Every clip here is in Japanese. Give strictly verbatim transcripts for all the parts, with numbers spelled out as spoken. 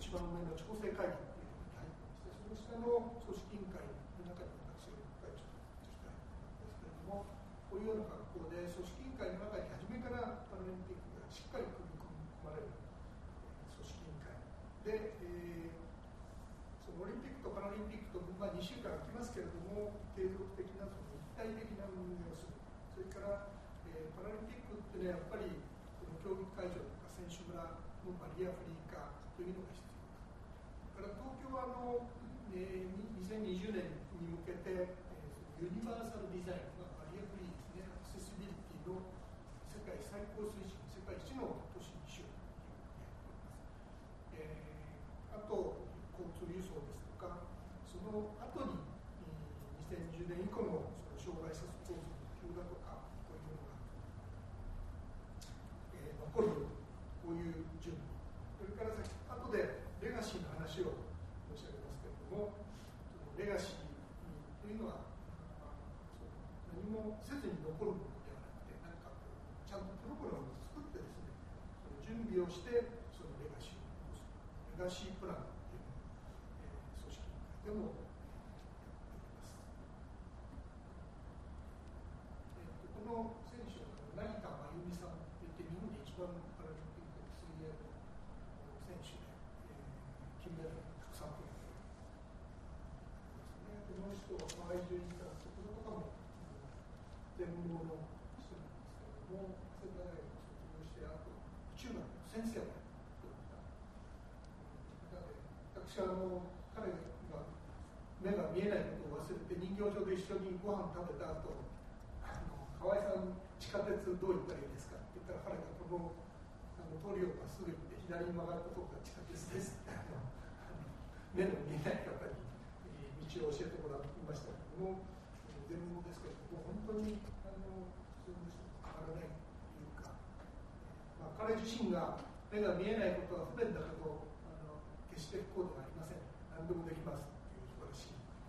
一番上の調整会議というのに入ってまして、その下の組織委員会の中に私が会長として入っているんですけれども、こういうような格好で組織委員会の中に初めからパラリンピックがしっかり組み込まれる組織委員会で、えー、そのオリンピックとパラリンピックと、まあ、にしゅうかん空きますけれども、継続的なその一体的な運営をする、それから、えー、パラリンピックってね、やっぱりこの競技会場とか選手村のバリアフリー化というのが必要だから東京はあの、えー、にせんにじゅうねんに向けて、えー、ユニバーサルデザイン、まあ、バリアフリーですね、アクセシビリティの世界最高水準、世界一の都市にしようというふうにやっております。えー、あと交通輸送ですとか、その後に、えー、にせんにじゅうねん以降のその障害者スポーツの普及だとか、こういうものが、えー、残るように、こういう準備、それから先後でレガシーの話を申し上げますけれども、そのレガシーというのは、まあ、その何もせずに残るものではなくて、何かこうちゃんとプログラムを作ってですね、その準備をしてそのレガシーを残す、レガシープランというのを、えー、組織委員会でもやっております。えー、とこの選手は成田真由美さんといって、日本で一番パラリンピック水泳の選手で、えー、金メダルたくさん取っていますね。この人はハワイ中にいたら、そこの方も全盲の人なんですけれども、早稲田大学を卒業して、あと宇宙学の先生をやっておった中で、私はあの彼が目が見えないことを忘れて人形町で一緒にご飯食べた後、あの河合さん地下鉄どう行ったらいいですかって言ったら、彼がこのあの通りをまっすぐ行って左に曲がったところが地下鉄ですってあの目の見えない方に、えー、道を教えてもらいましたけれども、全盲ですけれども、本当にあの普通の人と変わらないというか、まあ、彼自身が目が見えないことは不便だけど、あの決して不幸ではありません、何でもできますという素晴らしい。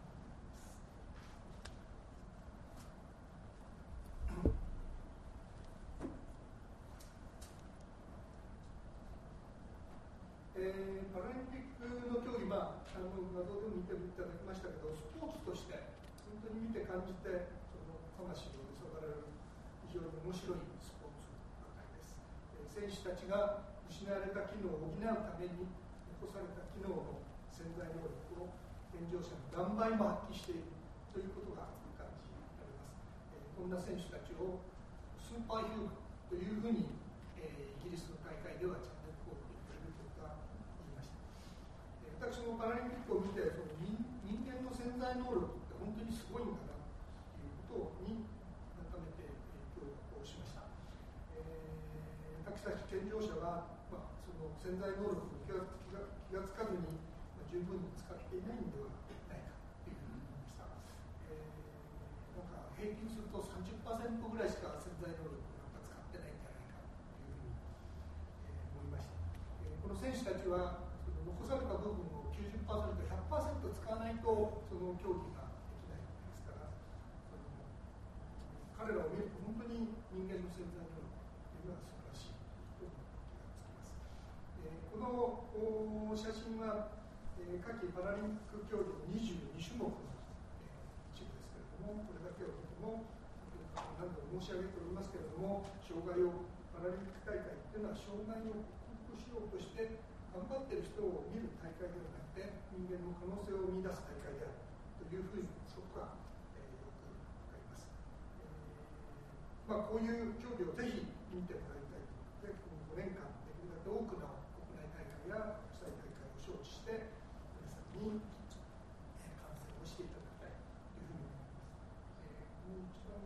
えー、パラリンピックの競技、まあ、あの画像でも見ていただきましたけど、スポーツとして本当に見て感じて、その魂を揺さばられる非常に面白いスポーツばかりです。えー、選手たちが失われた機能を補うために残された機能の潜在能力を健常者の何倍も発揮しているということが感じられます。えー、こんな選手たちをスーパーヒューマンというふうに、えー、イギリスの大会ではチャンネルコールで言われるとか言いました。えー、私もパラリンピックを見て、その 人, 人間の潜在能力って本当にすごいんだなということに改めて、えー、教育をしました。えー、私たち健常者は、まあ、その潜在能力を気が気が気がつかずに、まあ、十分に使っていないのではないかというふうに思いました。えー、なんか平均すると さんじゅっパーセント ぐらいしか潜在能力をなんか使ってないんじゃないかというふうに、えー、思いました。えー、この選手たちはその残された部分を きゅうじゅっパーセント、ひゃくパーセント 使わないとその競技ができないわけですから、その彼らを見ると本当に人間の潜在能力というのは素晴らしいという気がつきます。えー、この写真は、えー、夏季パラリンピック競技のにじゅうにしゅもくの、えー、一部ですけれども、これだけを見ても何度も申し上げておりますけれども、障害をパラリンピック大会というのは障害を克服しようとして頑張っている人を見る大会ではなくて、人間の可能性を見出す大会であるというふうにそこが、えー、よくわかります。えーまあ、こういう競技をぜひ見てもらいたいということで、このごねんかんできるだけ多くの国内大会や国際大会を招致して皆さんに、えー、観戦をしていただきたいというふうに思います。えー、この一番、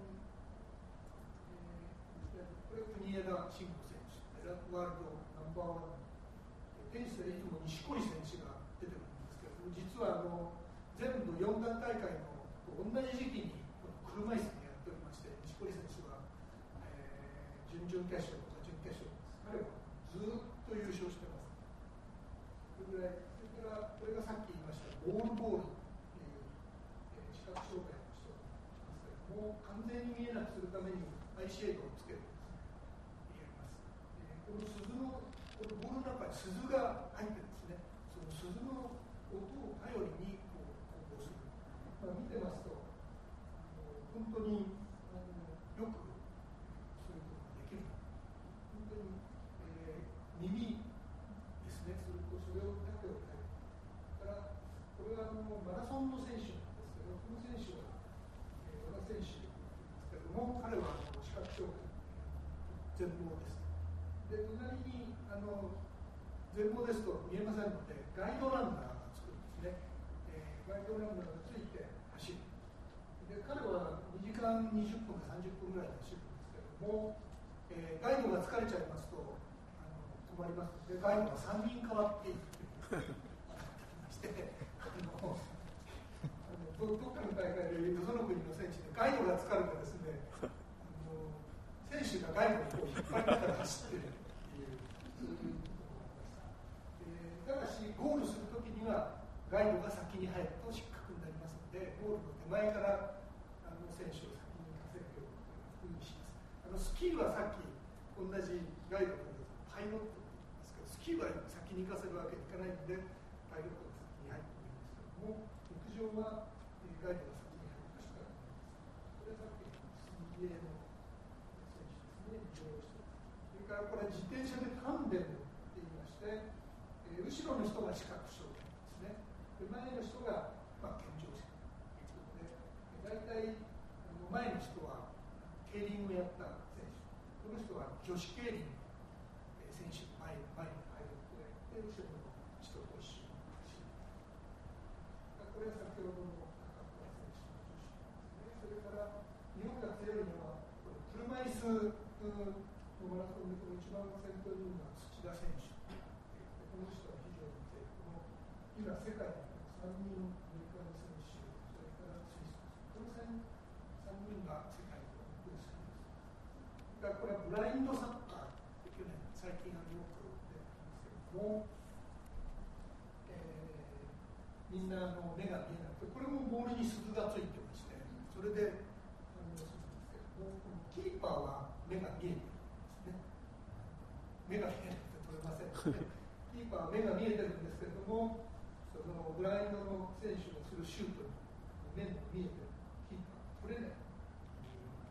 えー、これ国枝慎吾選手、ワールドナンバーワン、テニスでいつも錦織選手が出てくるんですけれども、実はあの全部よんだん大会の同じ時期に車椅子でやっておりまして、錦織選手は、えー、準々決勝とか準決勝です。彼はずっと優勝してます。それぐらい、それからこれがさっき言いましたボールボールという、えー、視覚障害の人がいますけれども、完全に見えなくするためにアイシェードをつけるんですね、やります。えー、この鈴のこのボールの中に鈴が入ってるんですね。そその鈴の音を頼りにこう行動する、まあ、見てますと本当にあのよくそういうことができる、本当に、えー、耳ですね、それとそれをだけを頼るからこれはあのマラソンの選手なんですけど、この選手は、えー、和田選手ですけども、彼はあの視覚障害全盲です。で隣にあの全盲ですと見えませんのでガイドランナーがつくんですね、えー、ガイドランナーがついて走る。で彼はにじかんにじゅっぷんかさんじゅっぷんぐらいで走るんですけども、えー、ガイドが疲れちゃいますとあの止まりますので、ガイドがさんにん変わっていくというしてあのあのどどっかの大会でよその国の選手でガイドが疲れてですね、あの選手がガイドをこう引っ張りながら走ってるっていうそういうことがありました。えー、ただしゴールするときにはガイドが先に入ると失格になりますので、ゴールの手前からあの選手を先に行かせるようにします。あのスキーはさっき同じガイドのパイロットと言いますけど、スキーは先に行かせるわけにいかないのでパイロットが先に入っているんですけども、陸上はガイドが先に入りましたから、これさっきの水泳の選手ですね、それからこれ自転車でタンデムって言いまして、えー、後ろの人が視覚障害ですね、で前の人が、まあ、健常者ということで、大体あの前の人は競輪をやった選手、この人は女子競輪の選手、前前に入るので、で後ろの人と一緒に走る。これは先ほどの高倉選手の女子ですね。それから日本が強いのはこれ車椅子のマラソンでこの一番先頭にいるのは土田選手。この人は非常に強い。この今世界にさんにんアメリカの選手、それからスイス、このさんにんが世界のトップです。だからこれはブラインドサッカーって去年最近あのよく出てますけども、えー、みんなの目が見えなくて、これもボールに鈴がついてまして、それで反応するんですけども、キーパーは目が見えてるんですね。目が見えなくて取れませんので、キーパーは目が見えてるんですけれども、そのブラインドの選手がするシュートに目の見えてるキーパーが取れないというような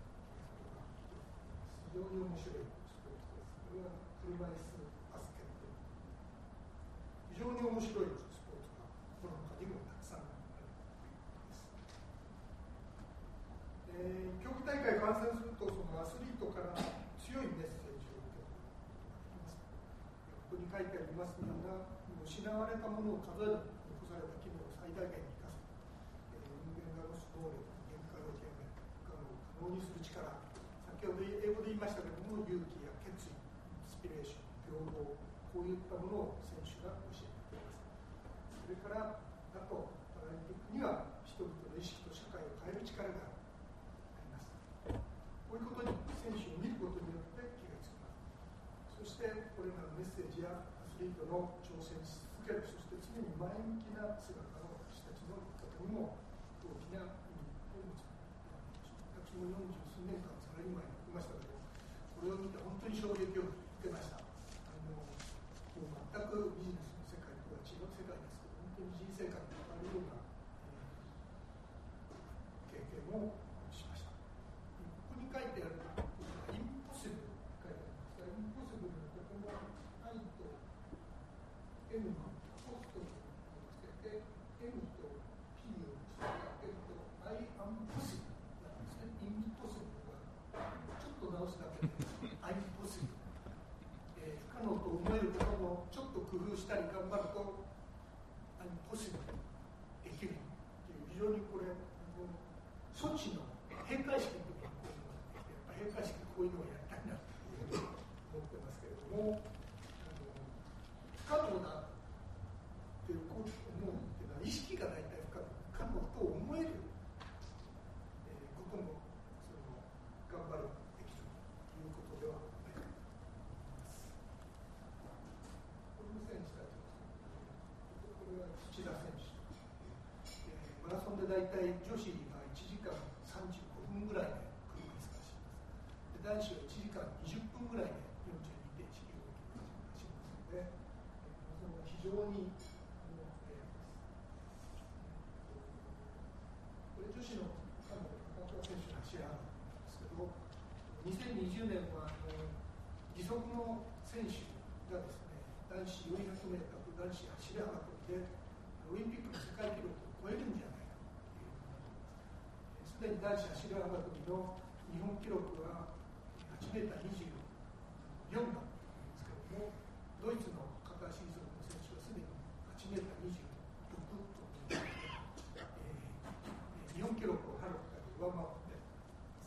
非常に面白いスポーツです。これは車椅子バスケット、非常に面白いスポーツがこの他にもたくさんあるということです。えー、競技大会観戦するとそのアスリートから強いメッセージを受けることができます。ここに書いてありますような失われたものを数える、残された機能を最大限に生かす、えー、人間が持つ能力、限界を極め不可能を可能にする力、先ほど英語で言いましたけれども、勇気や決意、インスピレーション、平等、こういったものを選手が教えてくれます。それからあとパラリンピックには人々の意識と社会を変える力があります。こういうことに選手を見ることによって気がつきます。そしてこれらのメッセージやアスリートの挑戦し続ける、そして常に前向きな姿の私たちの生き方にも大きな意味を持つ。私もよんじゅうすうねんかんサラリーマンやってましたけど、これを見て本当に衝撃を受けました。あのもう全くビジネスの世界とは違う世界ですけど、本当に人生観が変わるような、えー、経験をしました。ここに書いてあるインポッシブルと書いてありますが、インポッシブルのここも愛と M のポストをつけて M と P をつけて I am possible なんですね。インポッシブルはちょっと直すだけで I'm possible、えー、不可能と思えることもちょっと工夫したり頑張ると I'm possible できるという、非常にこれ措置の閉会式の時にこういうのができて、やっぱ閉会式こういうのをやりたいなというふうに思ってますけれども、不可能だというこう思うっていうのは意識が大体不可能と思える、えー、こともその頑張るできるということではないかと思います。この選手たちですね、これは土田選手、えー、マラソンで大体女子がいちじかんさんじゅうごふんぐらいで車椅子化します。で男子はいちじかんにじゅっぷんぐらいでよんじゅうにてんいちきゅうごキロ走りますので、その非常常に思っています。これ女子の高桑選手の走りなんですけど、にせんにじゅうねんはあの義足の選手がですね、男子よんひゃくメートル、男子走り幅跳びでオリンピックの世界記録を超えるんじゃないかというふうに思っています。すでに男子走り幅跳びの日本記録ははちメーターにじゅうよんだったんですけれども、ドイツの片足義足の選手はすでにはちメーターにじゅうろくという、えー、日本記録をはるかに上回っています。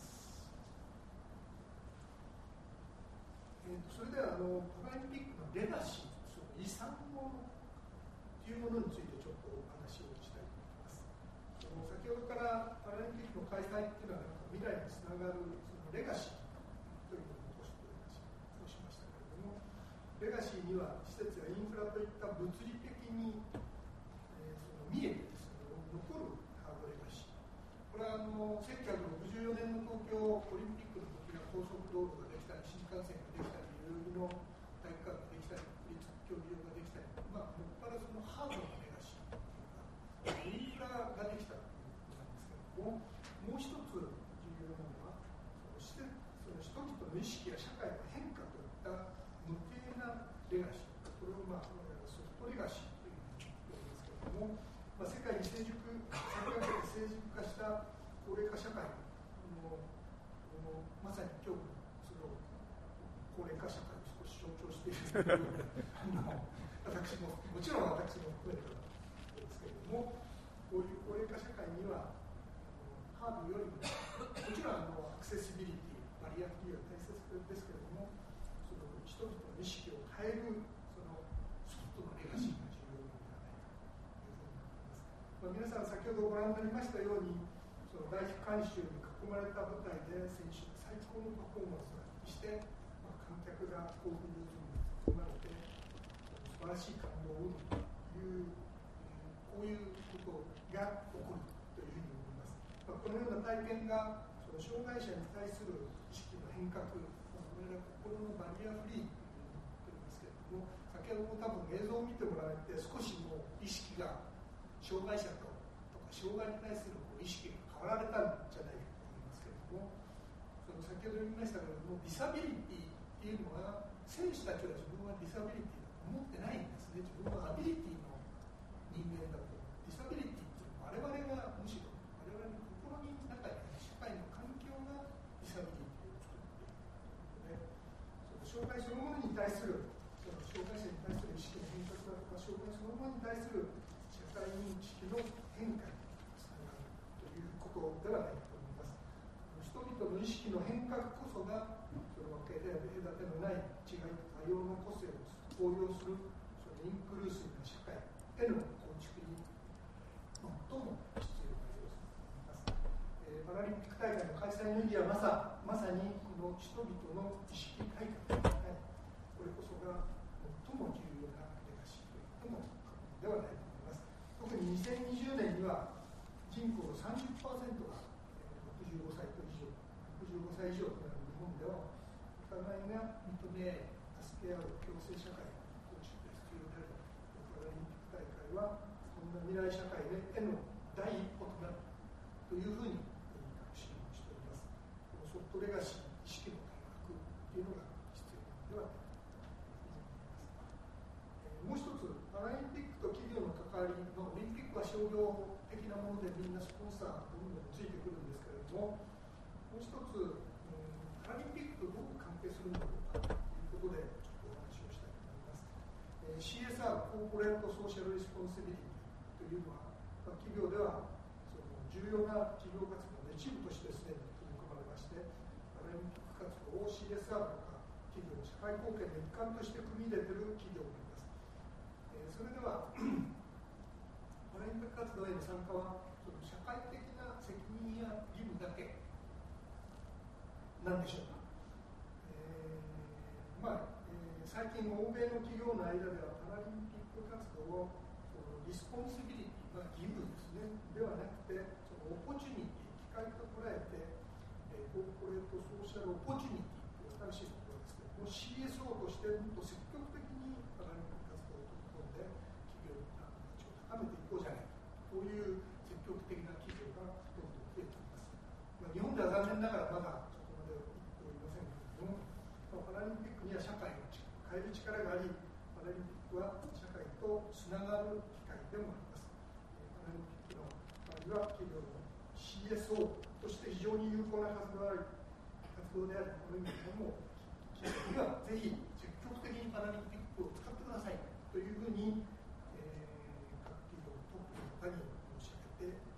えー、それではあのパラリンピックのレガシー、その遺産ものというものについてちょっとお話をしたいと思います。その先ほどからパラリンピックの開催というのはなんか未来につながるそのレガシーというのを残しておりましそうしましたけれども、レガシーには施設やインフラといった物理的に、えー、その見えてですね、残るハードレガシー。これはあのせんきゅうひゃくろくじゅうよねんの東京オリンピックの時は高速道路ができたり、新幹線ができたり、代々木の体育館ができたり、国立競技場ができたり、まあ、もっぱらそのハードなレガシーというか、インフラができたということなんですけれども、もう一つ重要なのは、そのその人々の意識や社会の変化といった無形なレガシー、これを、まあ、ソフトレガシーというふうに言うんですけれども、まあ、世界に成熟、先駆けて成熟化した高齢化社会のまさに今日その高齢化社会を少し象徴しているというあの私ももちろん私も含めてですけれども、こういう高齢化社会にはハードよりももちろんあのアクセシビリティ、バリアフリーは大切ですけれども、その人々の意識を変えるそのソフトのレガシーが重要なのではないかというふうに思います。まあ、皆さん先ほどご覧になりましたように、その大観衆に囲まれた舞台で選手が最高のパフォーマンスを発揮して、まあ、観客が興奮に包まれて素晴らしい感動を生むという、こういうことが起こるというふうに思います。まあ、このような体験がその障害者に対する意識の変革、まあ、これら心のバリアフリーというのを言っておりますけれども、先ほども多分映像を見てもらえて少しもう意識が障害者ととか障害に対するこう意識が変わられたんじゃないかと思いますけれども、その先ほど言いましたけれども、ディサビリティっていうのは選手たちは自分はディサビリティだと思ってないんですね。自分はアビリティの人間だと。ディサビリティっていうのは我々がむしろ我々の心の中にある社会の環境がディサビリティを作っているということで、その障害そのものに対するその障害者に対する意識の変革だとか、障害そのものに対する社会認識の変化につながるということではないかと思います。人々の意識の変革こそがその分け隔てのない違いと多様な個性を包容するそのインクルーシブな社会への構築に最も必要な要素だと思います。えー、パラリンピック大会の開催の意義はまさまさにこの人々の意識改革、これこそが最も重要なレガシーと言っても過言ではないと思います。特ににせんにじゅうねんには人口の さんじゅっパーセント がろくじゅうごさいと以上、ろくじゅうごさい以上となる日本では、お互いが認め助け合う共生社会の構築が必要であるパラリンピック大会は、そんな未来社会への第一歩となるというふうに確信をしております。このソフトレガシー、意識の改革というのが必要なのではないかと思います。もう一つ、パラリンピックと企業の関わりの、オリンピックは商業的なものでみんなスポンサーどんどんついてくるんですけれども、もう一つ、うん、パラリンピックとどう関係するのかということでちょっとお話をしたいと思います。えー、シーエスアール コーポレートソーシャルリスポンシビリティというのは、まあ、企業ではその重要な事業活動の一部としてすでに組み込まれまして、パラリンピック活動を シーエスアール とか企業社会貢献の一環として組み入れている企業もいます。えー、それではパラリンピック活動への参加はその社会的な責任や義務だけなんでしょうか。えーまあえー、最近欧米の企業の間ではパラリンピック活動をそのリスポンシビリティ、まあ、義務ですねではなくて、そのオポチュニティ、機会と捉えて、えー、コーポレートソーシャルオポチュニティという新しい言葉ですけども、 シーエスオー としてもっと積極的にパラリンピック活動を取り込んで機とつながる機会でもあります。パラリンピックの場合は企業の シーエスオー として非常に有効な活動である活動であるこの意味でも企業にはぜひ積極的にパラリンピックを使ってくださいというふうに、えー、各企業トップの方に申し上げて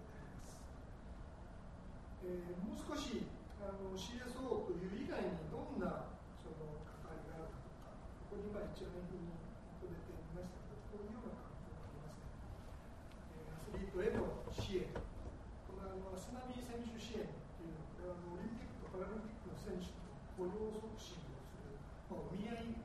おります。えー、もう少しあの シーエスオー という以外にどんなその関わりがあるかとか、ここに今一覧にまとめてみましたけど、こういうような関係がありますね。えー、アスリートへの支援、このあのアスナビ選手支援というのは、これはあのオリンピックとパラリンピックの選手の雇用促進をする、まあ、お見合い